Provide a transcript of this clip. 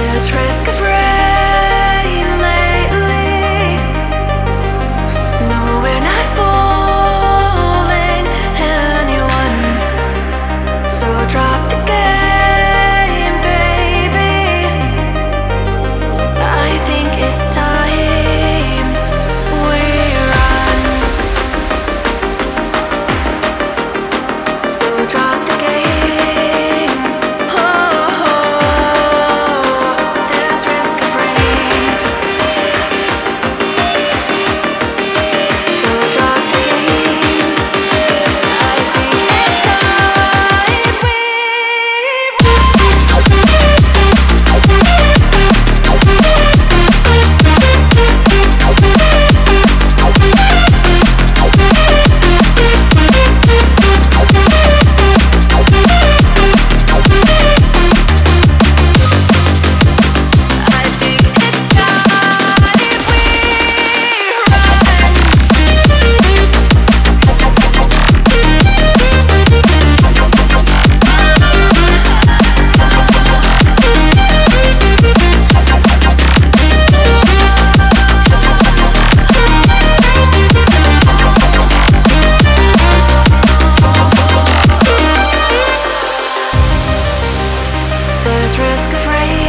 There's risk of rain lately. No, we're not fooling anyone. So drop the game, baby. I think it's time we run. So drop the game. There's risk of rain. So drop the game. I think it's time we there's risk of rain.